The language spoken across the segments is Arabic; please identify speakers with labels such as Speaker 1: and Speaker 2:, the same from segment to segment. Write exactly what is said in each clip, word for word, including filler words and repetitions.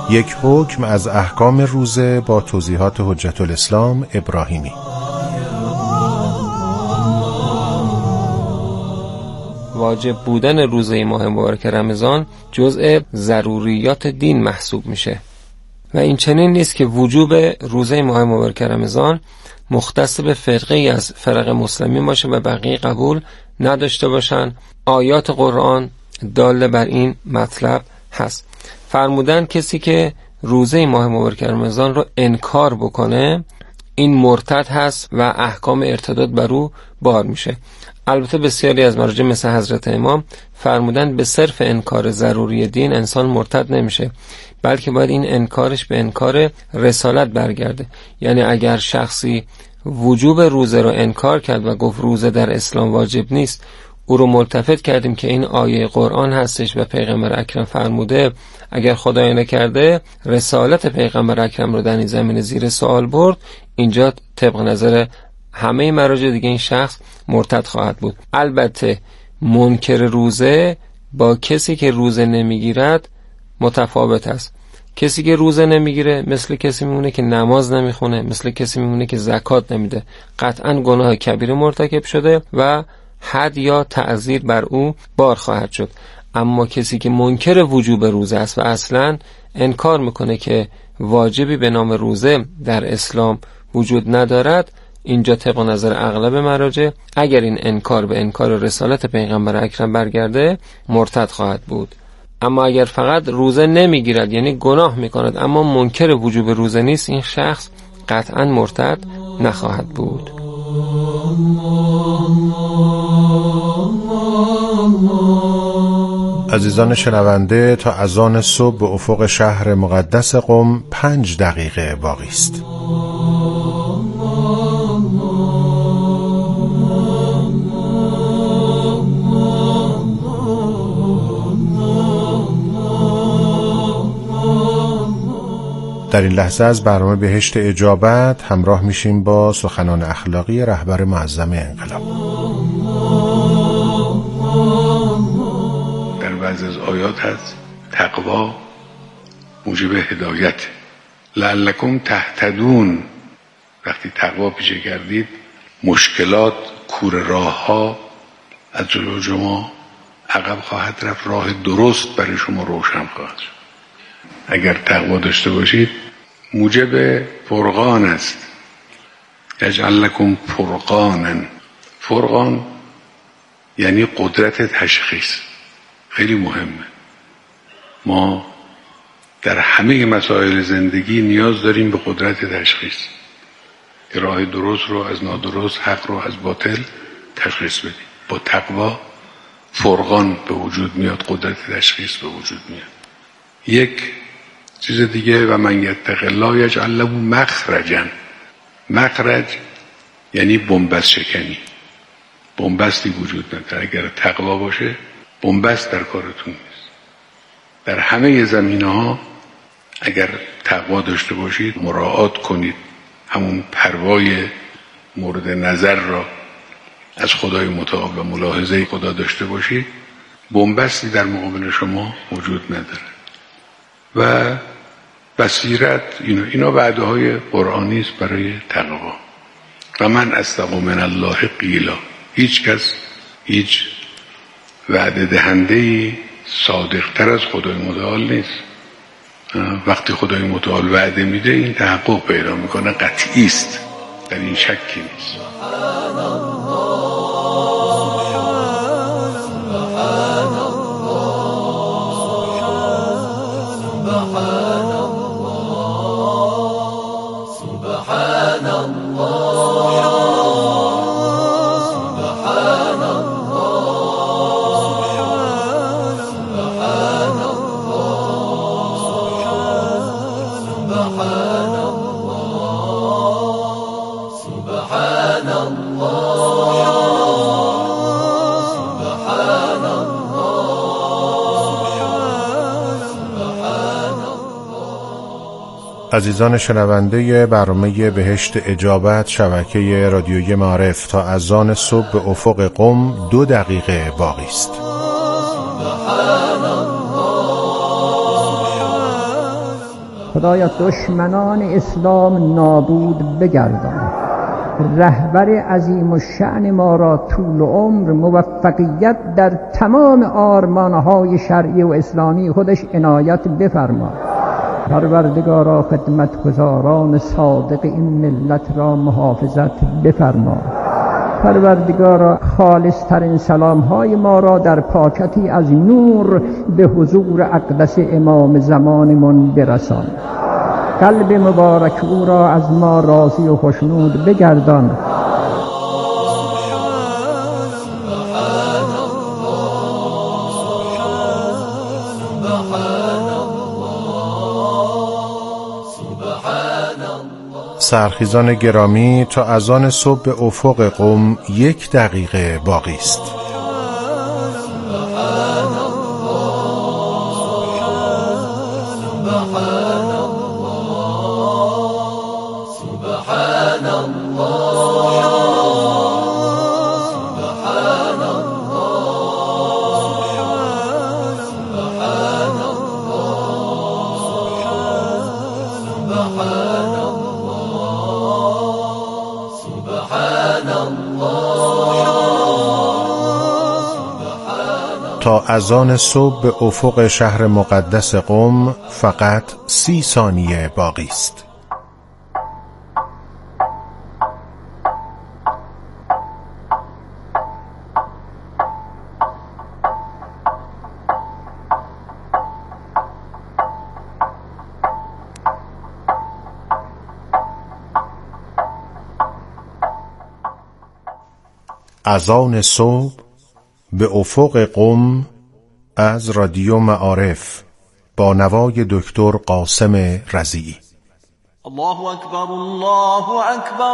Speaker 1: یک حکم از احکام روزه با توضیحات حجت الاسلام ابراهیمی.
Speaker 2: واجب بودن روزه ماه مبارک رمضان جزء ضروریات دین محسوب میشه و این چنین نیست که وجوب روزه ماه مبارک رمضان مختص به فرقه ای از فرق مسلمین باشه و بقیه قبول نداشته باشن. آیات قرآن داله بر این مطلب هست. فرمودن کسی که روزه ماه مبارک رمضان رو انکار بکنه این مرتد هست و احکام ارتداد بر او بار میشه. البته بسیاری از مراجع مثل حضرت امام فرمودن به صرف انکار ضروری دین انسان مرتد نمیشه، بلکه باید این انکارش به انکار رسالت برگرده. یعنی اگر شخصی وجوب روزه رو انکار کرد و گفت روزه در اسلام واجب نیست، او رو ملتفت کردیم که این آیه قرآن هستش و پیغمبر اکرم فرموده اگر خدای نکرده رسالت پیغمبر اکرم رو در این زمین زیر سوال برد، اینجا طبق نظر همه مراجع دیگه این شخص مرتد خواهد بود. البته منکر روزه با کسی که روزه نمیگیرد متفاوت است. کسی که روزه نمیگیره مثل کسی میمونه که نماز نمیخونه، مثل کسی میمونه که زکات نمیده، قطعا گناه کبیره مرتکب شده و حد یا تعزیر بر او بار خواهد شد. اما کسی که منکر وجوب روزه است و اصلا انکار میکنه که واجبی به نام روزه در اسلام وجود ندارد، اینجا طبق نظر اغلب مراجع اگر این انکار به انکار رسالت پیغمبر اکرم برگرده مرتد خواهد بود. اما اگر فقط روزه نمیگیرد یعنی گناه میکند اما منکر وجوب روزه نیست، این شخص قطعا مرتد نخواهد بود.
Speaker 1: عزیزان شنونده، تا اذان صبح به افق شهر مقدس قم پنج دقیقه باقی است. در این لحظه از برنامه بهشت اجابت همراه میشیم با سخنان اخلاقی رهبر معظم انقلاب.
Speaker 3: در بعضی از آیات هست تقوا موجب هدایت، لعلکم تهتدون. وقتی تقوا پیشه کردید مشکلات، کور راه ها از جلو شما عقب خواهد رفت، راه درست برای شما روشن خواهد شد. اگر تقوا داشته باشید موجب فرقان است. یجعل لکم فرقانا. فرقان یعنی قدرت تشخیص. خیلی مهمه. ما در همه مسائل زندگی نیاز داریم به قدرت تشخیص که راه درست رو از نادرست، حق رو از باطل تشخیص بدیم. با تقوا فرقان به وجود میاد، قدرت تشخیص به وجود میاد. یک چیز دیگه، و من یتق الله یجعل له مخرجا. مخرج یعنی بنبست شکنی. بنبستی وجود نداره. اگر تقوا باشه بنبست در کارتون نیست. در همه زمینه‌ها اگر تقوا داشته باشید، مراعات کنید، همون پروای مورد نظر را از خدای متعال و ملاحظه خدا داشته باشید، بنبستی در مقابل شما وجود نداره. و بصیرت، اینا اینا وعده های قرآنی است برای تقوا. و من اصدق من الله قیلا. هیچ کس، هیچ وعده دهنده‌ای صادق‌تر از خدای متعال نیست. وقتی خدای متعال وعده میده این تحقق پیدا میکنه، قطعی است، در این شکی نیست.
Speaker 1: عزیزان شنونده برنامه بهشت اجابت شبکه رادیویی معارف، تا اذان صبح به افق قم دو دقیقه باقی است.
Speaker 4: خدایا دشمنان اسلام نابود بگردان، رهبر عظیم الشأن ما را طول عمر، موفقیت در تمام آرمانهای شرعی و اسلامی خودش عنایت بفرما. پروردگارا خدمتگزاران صادق این ملت را محافظت بفرما. پروردگارا خالص ترین سلام های ما را در پاکتی از نور به حضور اقدس امام زمانمون برسان. قلب مبارک او را از ما راضی و خوشنود بگردان.
Speaker 1: سرخیزان گرامی، تا اذان صبح به افق قم یک دقیقه باقی است. تا اذان صبح به افق شهر مقدس قم فقط سی ثانیه باقی است. اذان صبح به افق قم از رادیو معارف با نوای دکتر قاسم رضیعی.
Speaker 5: الله اکبر، الله اکبر،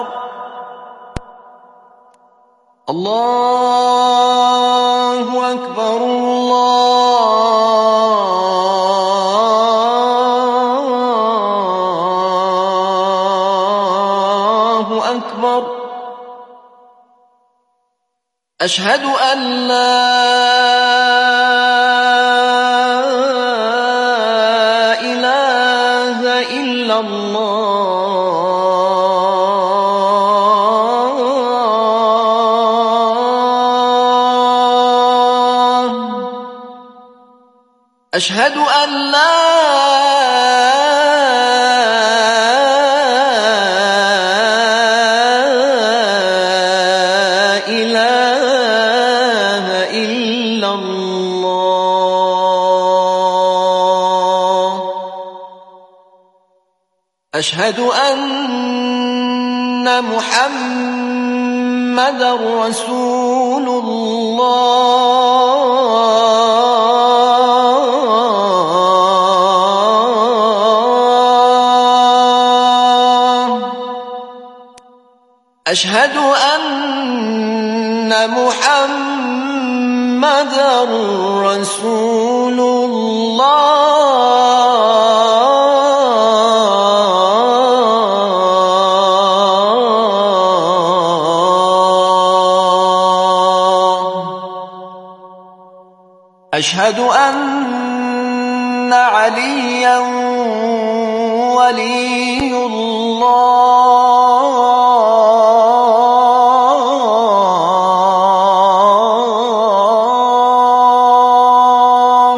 Speaker 5: الله اکبر، الله اکبر. اشهد ان لا اله الا الله. اشهد ان لا أشهد أن محمد رسول الله. أشهد أن محمد رسول الله. أشهد أن عليا ولي الله.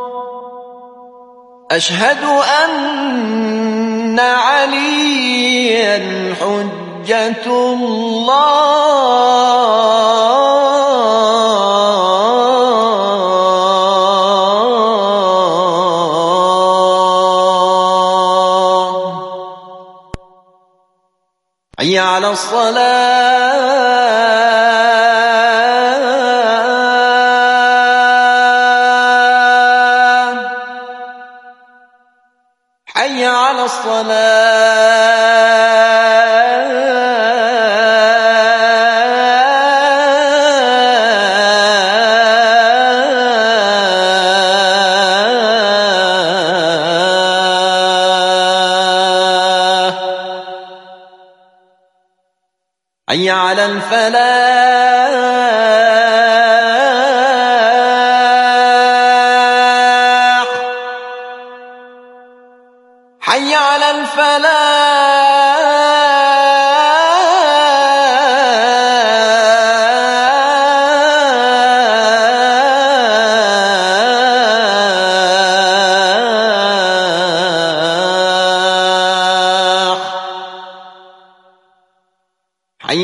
Speaker 5: أشهد أن عليا حجة الله. حي على الصلاة، حي على حي على الفلاح، حي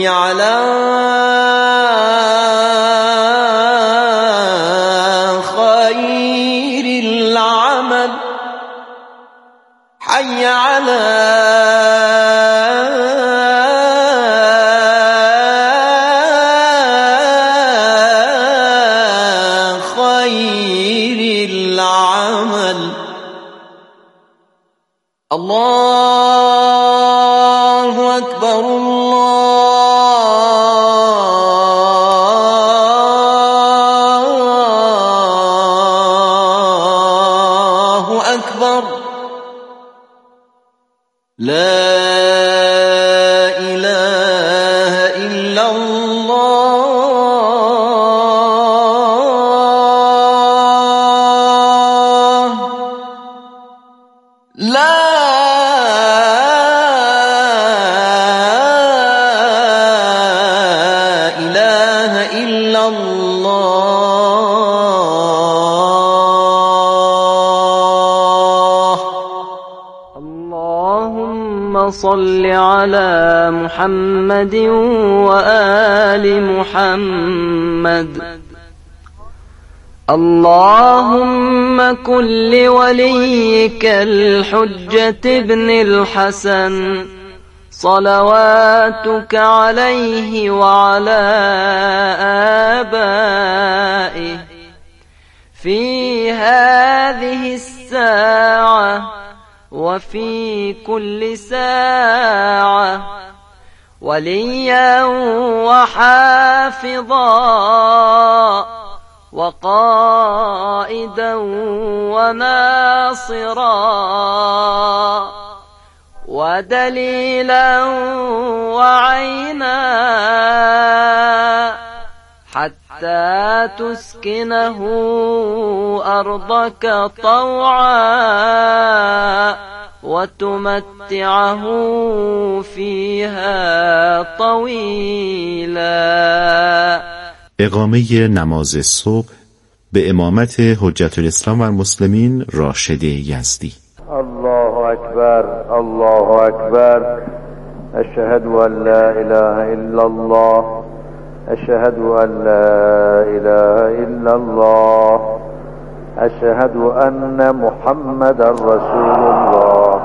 Speaker 5: حي على خير العمل حي على خير العمل الله أكبر الله أكبر لا إله إلا الله لا إله إلا الله
Speaker 6: اللهم صل على محمد وآل محمد اللهم كن لوليك الحجة ابن الحسن صلواتك عليه وعلى آبائه في هذه الساعة وفي كل ساعة وليا وحافظا وقائدا وناصرا ودليلا وعينا حتى تسكنه أرضك طوعا وتمتعه فيها طويلا.
Speaker 7: اقامه نماز صبح به امامت حجت الاسلام و المسلمین راشد یزدی.
Speaker 8: الله اکبر الله اکبر اشهد ان لا اله الا الله اشهد ان لا اله الا الله اشهد ان محمد رسول الله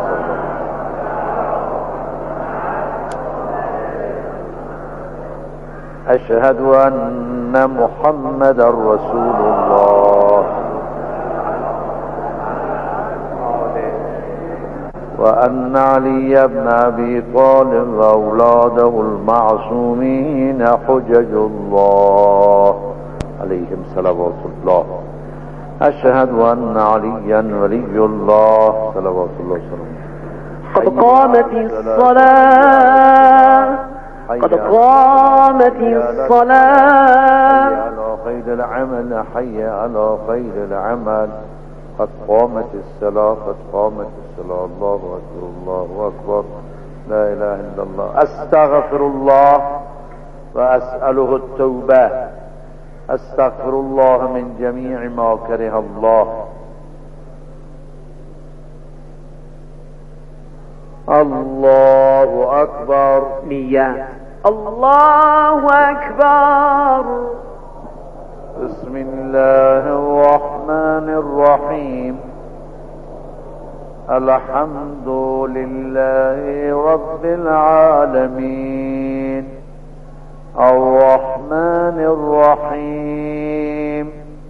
Speaker 8: اشهد ان محمد رسول الله وأن علي بن أبي طالب وأولاده المعصومين حجج الله عليهم صلوات الله أشهد أن عليا ولي الله صلوات الله وسلامه.
Speaker 9: قد قامت الصلاة قد قامت الصلاة
Speaker 8: حي على خير العمل حي على خير العمل قد قامت الصلاة قد قامت الصلاة الله أكبر الله أكبر لا إله إلا الله. أستغفر الله وأسأله التوبة أستغفر الله من جميع ما كره الله. الله أكبر.
Speaker 9: نية. الله أكبر.
Speaker 8: بسم الله الرحمن الرحيم. الحمد لله رب العالمين الرحمن الرحيم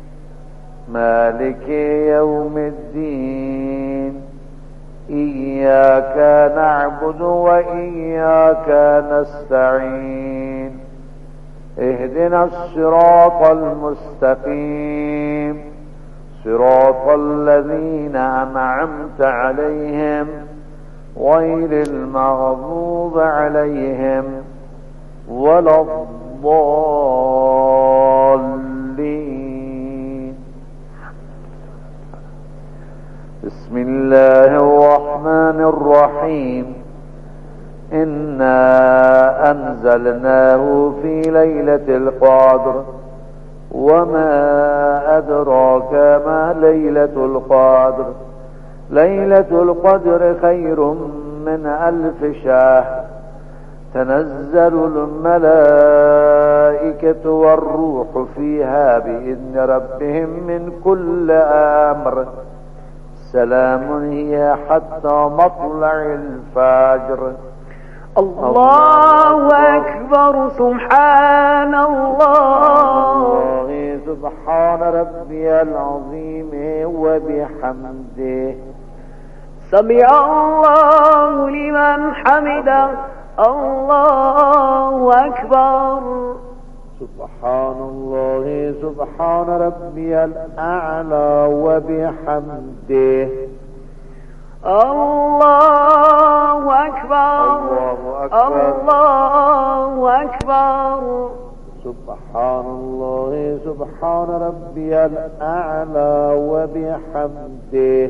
Speaker 8: مالك يوم الدين إياك نعبد وإياك نستعين اهدنا الصراط المستقيم صراط الذين أنعمت عليهم غير المغضوب عليهم ولا الضالين. بسم الله الرحمن الرحيم. إنا أنزلناه في ليلة القدر وما أدراك ما ليلة القدر ليلة القدر خير من ألف شهر تنزل الملائكة والروح فيها بإذن ربهم من كل أمر سلام هي حتى مطلع الفجر.
Speaker 9: الله أكبر. سبحان الله.
Speaker 8: سبحان ربي العظيم وبحمده.
Speaker 9: سمع الله لمن حمده. الله أكبر.
Speaker 8: سبحان الله سبحان ربي الأعلى وبحمده.
Speaker 9: الله أكبر. الله أكبر.
Speaker 8: سبحان الله سبحان ربي الأعلى وبحمده.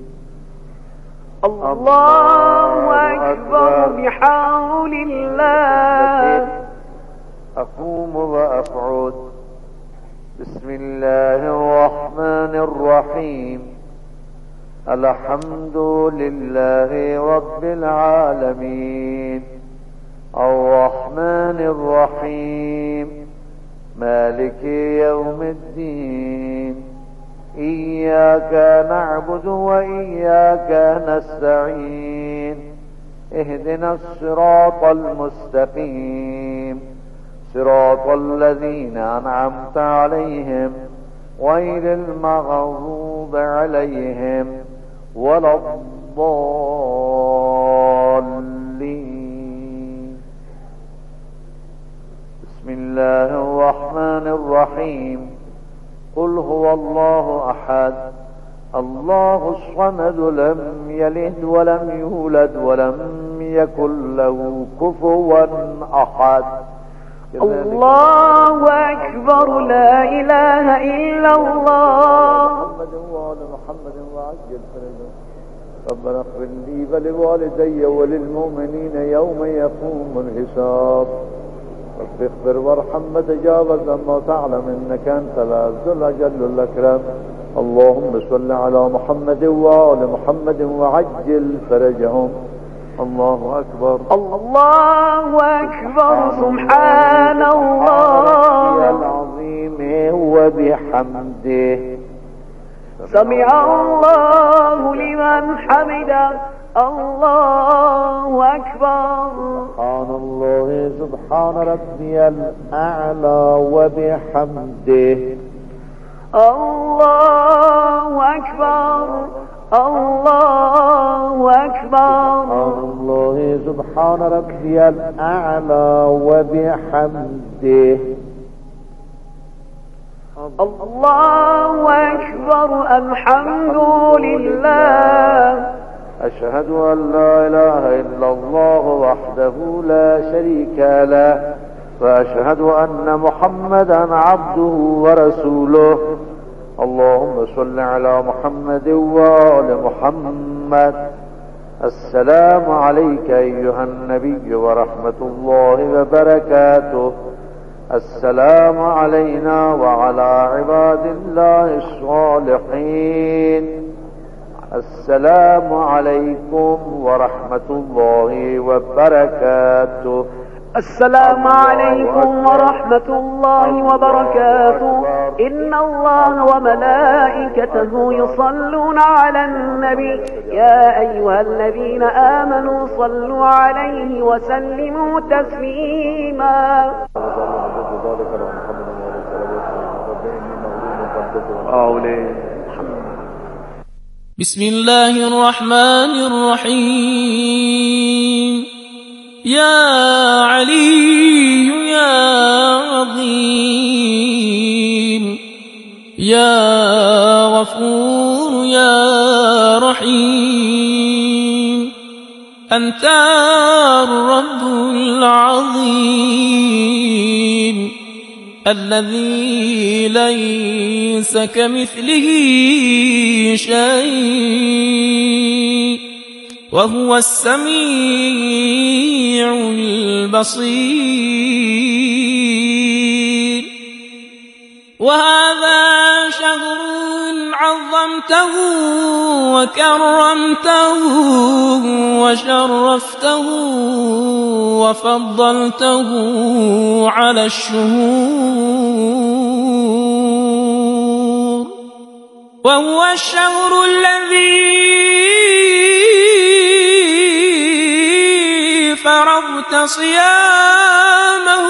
Speaker 9: الله أكبر بحول الله.
Speaker 8: أقوم وأقعد. بسم الله الرحمن الرحيم. الحمد لله رب العالمين الرحمن الرحيم مالك يوم الدين إياك نعبد وإياك نستعين اهدنا الصراط المستقيم صراط الذين أنعمت عليهم غير المغضوب عليهم ولا الضالين. بسم الله الرحمن الرحيم. قل هو الله أحد الله الصمد لم يلد ولم يولد ولم يكن له كفوا أحد.
Speaker 9: الله أكبر. لا إله إلا الله.
Speaker 8: محمد وآل محمد وعجل فرجهم. ربنا اغفر لي ولوالدي وللمؤمنين يوم يقوم الحساب. رب اغفر وارحم وتجاوز عما تعلم إنك أنت العز الأجل الأكرم. اللهم صل على محمد وآل محمد وعجل فرجهم. الله أكبر.
Speaker 9: الله أكبر. سبحان الله
Speaker 8: العظيم وبحمده.
Speaker 9: سمع الله لمن حمده. الله أكبر.
Speaker 8: سبحان الله سبحان ربي الأعلى وبحمده.
Speaker 9: الله أكبر. الله أكبر.
Speaker 8: سبحان الله سبحان ربي الأعلى وبحمده.
Speaker 9: الله أكبر. الحمد لله.
Speaker 8: أشهد أن لا إله إلا الله وحده لا شريك له وأشهد أن محمدا عبده ورسوله. اللهم صل على محمد وآل محمد. السلام عليك أيها النبي ورحمة الله وبركاته. السلام علينا وعلى عباد الله الصالحين. السلام عليكم ورحمة الله وبركاته.
Speaker 9: السلام عليكم ورحمة الله وبركاته. إن الله وملائكته يصلون على النبي يا أيها الذين آمنوا صلوا عليه وسلموا تسليما.
Speaker 10: بسم الله الرحمن الرحيم. يا علي يا عظيم يا غفور يا رحيم أنت الرب العظيم الذي ليس كمثله شيء وهو السميع البصير. وهذا شهر عظم أكرمته وكرمته وشرفته وفضلته على الشهور، وهو الشهر الذي فرضت صيامه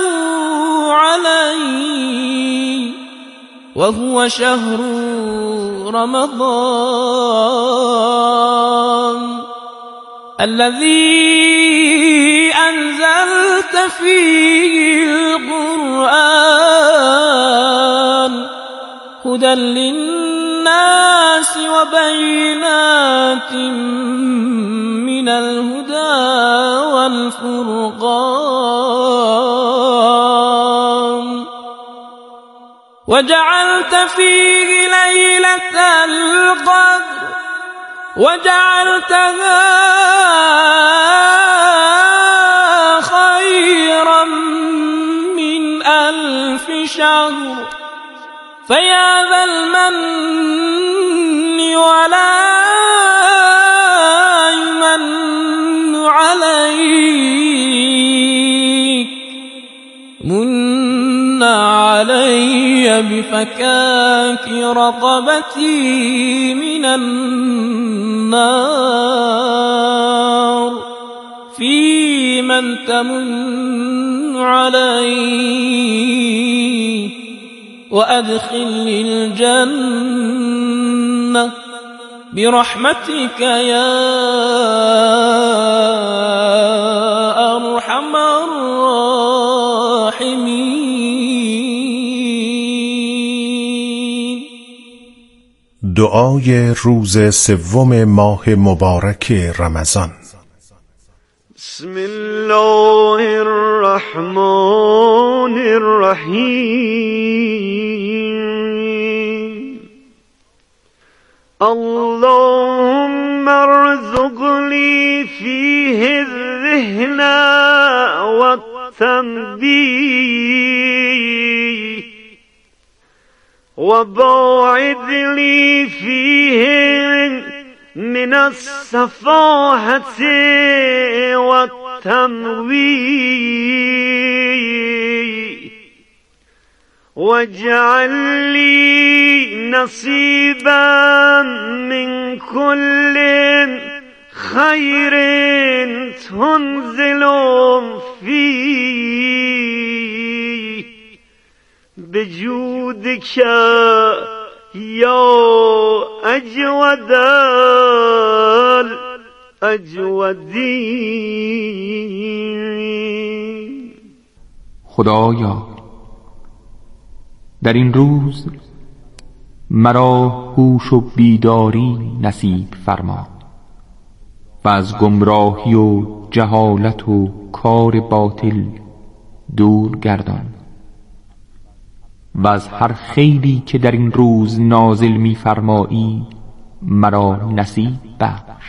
Speaker 10: علي، وهو شهر رمضان الذي أنزلت فيه القرآن هدى للناس وبينات من الهدى والفرقان، وجعلت فيه ليلة القدر وجعلتها خيرا من ألف شهر، فيا ذا المن ولا يمن عليك، من علي بفكاك رقبتي من النار، في من تمن علي وأدخلني الجنة برحمتك يا أرحم الراحمين.
Speaker 1: دعای روز سوم ماه مبارک رمضان.
Speaker 11: بسم الله الرحمن الرحیم. اللهم ارزقني فيه الذهن والتنبيه، وباعد لي فيه من السفاهة والتمويه، واجعل لي نصيبا من كل خير تنزل فيه بجودك يا أجود الأجودين.
Speaker 12: خدایا در این روز مرا هوش و بیداری نصیب فرما و از گمراهی و جهالت و کار باطل دور گردان، و از هر خیری که در این روز نازل می فرمایی مرا نصیب بخش.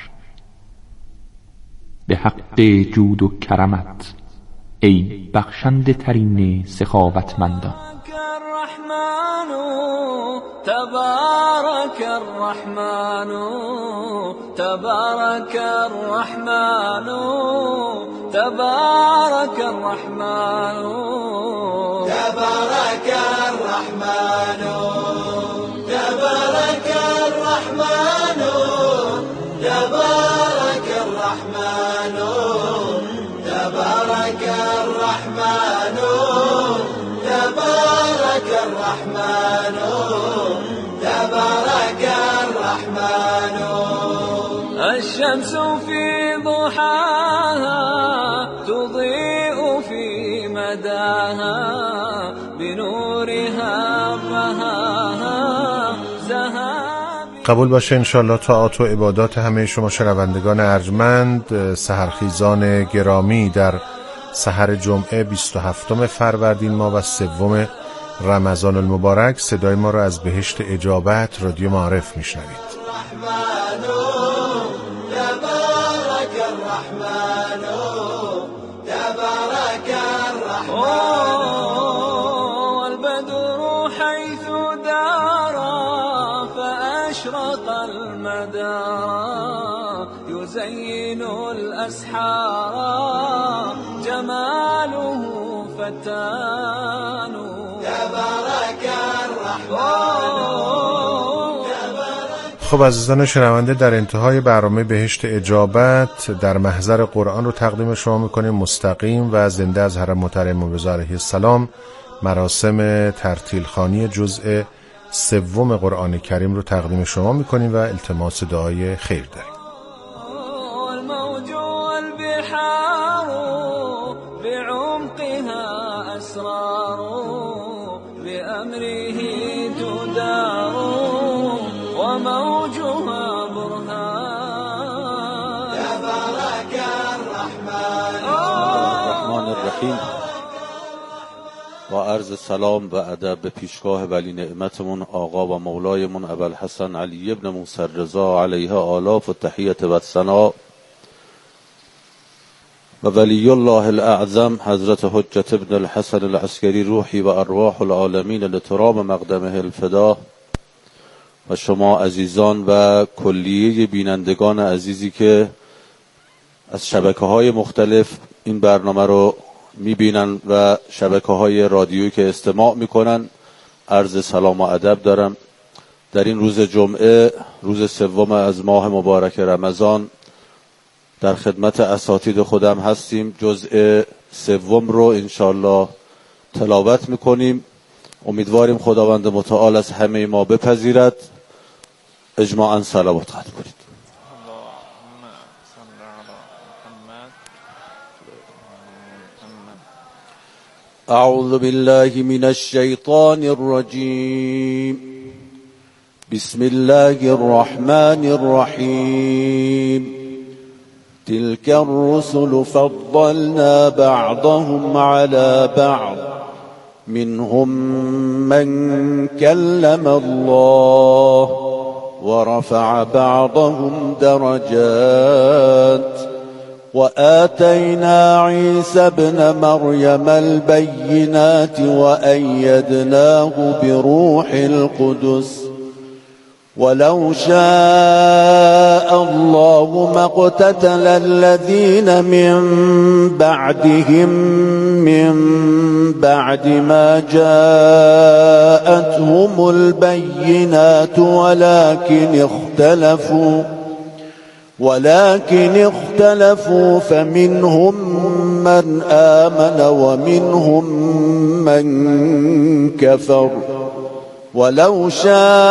Speaker 12: به حق جود و کرمت ای بخشنده ترین سخاوتمندان.
Speaker 13: تبارك الرحمن تبارك الرحمن تبارك الرحمن تبارك الرحمن تبارك الرحمن تبارك الرحمن تبارك الرحمن تبارك الرحمن تبارك الرحمن. الشمس في ضحاها تضيء في مداها بنورها فهاها زهاب.
Speaker 1: قبول باشه انشالله طاعات و عبادات همه شما شنوندگان ارجمند سحرخیزان گرامی در سحر جمعه بیست و هفتم فروردین ماه و سوم رمضان المبارک. صدای ما را از بهشت اجابت رادیو معارف میشنوید.
Speaker 13: أشرق المدى يزين الأسحار جماله فتان تبارك الرحمن.
Speaker 1: خب عزیزان شنونده، در انتهای برنامه بهشت اجابت در محضر قرآن رو تقدیم شما میکنیم مستقیم و زنده از حرم محترم موعظه علیه السلام. مراسم ترتیل خوانی جزء سوم قرآن کریم رو تقدیم شما میکنیم و التماس دعای خیر داریم.
Speaker 13: الموج والبحار بعمقها أسرار بأمره تدار وموجها برهان تبارك الرحمن.
Speaker 14: الرحمن الرحیم. با عرض سلام و ادب به پیشگاه ولی نعمتمون آقا و مولایمون ابوالحسن علی ابن موسی رضا علیه آلاف و تحیت و ثنا و ولی الله الاعظم حضرت حجت ابن الحسن العسکری روحی و ارواح العالمین لترام مقدمه الفدا و شما عزیزان و کلیه بینندگان عزیزی که از شبکه‌های مختلف این برنامه رو میبینن و شبکه‌های رادیویی که استماع میکنن، عرض سلام و ادب دارم. در این روز جمعه، روز سوم از ماه مبارک رمضان، در خدمت اساتید خودم هستیم. جزء سوم رو انشالله تلاوت میکنیم. امیدواریم خداوند متعال از همه ما بپذیرد. اجماعاً صلوات خواهد کنید. أعوذ بالله من الشيطان الرجيم. بسم الله الرحمن الرحيم. تلك الرسل فضلنا بعضهم على بعض منهم من كلم الله ورفع بعضهم درجات وآتينا عيسى ابن مريم البينات وأيدناه بروح القدس ولو شاء الله ما اقتتل الذين من بعدهم من بعد ما جاءتهم البينات ولكن اختلفوا ولكن اختلفوا فمنهم من آمن ومنهم من كفر ولو شاء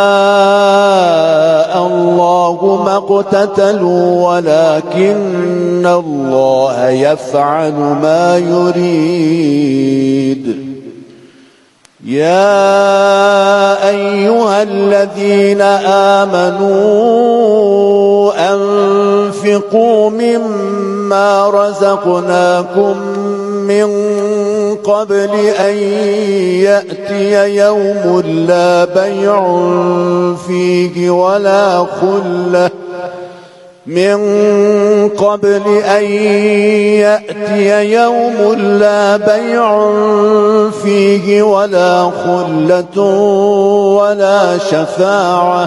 Speaker 14: الله ما اقتتلوا ولكن الله يفعل ما يريد. يا أيها الذين آمنوا أنفقوا مما رزقناكم من قبل أن يأتي يوم لا بيع فيه ولا خلة من قبل أن يأتي يوم لا بيع فيه ولا خلة ولا شفاعة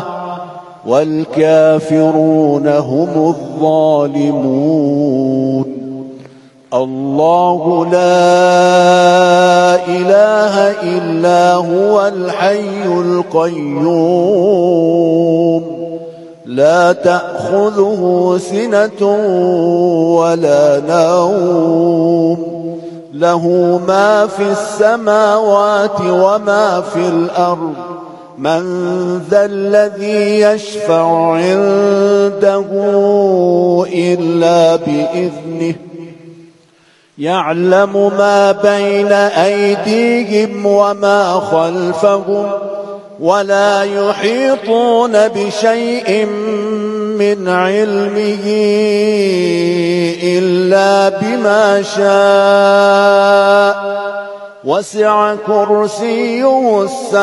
Speaker 14: والكافرون هم الظالمون. الله لا إله إلا هو الحي القيوم لا تأخذه سنة ولا نوم له ما في السماوات وما في الأرض من ذا الذي يشفع عنده إلا بإذنه يعلم ما بين أيديهم وما خلفهم ولا يحيطون بشيء من علمه إلا بما شاء وسع كرسيه السماوات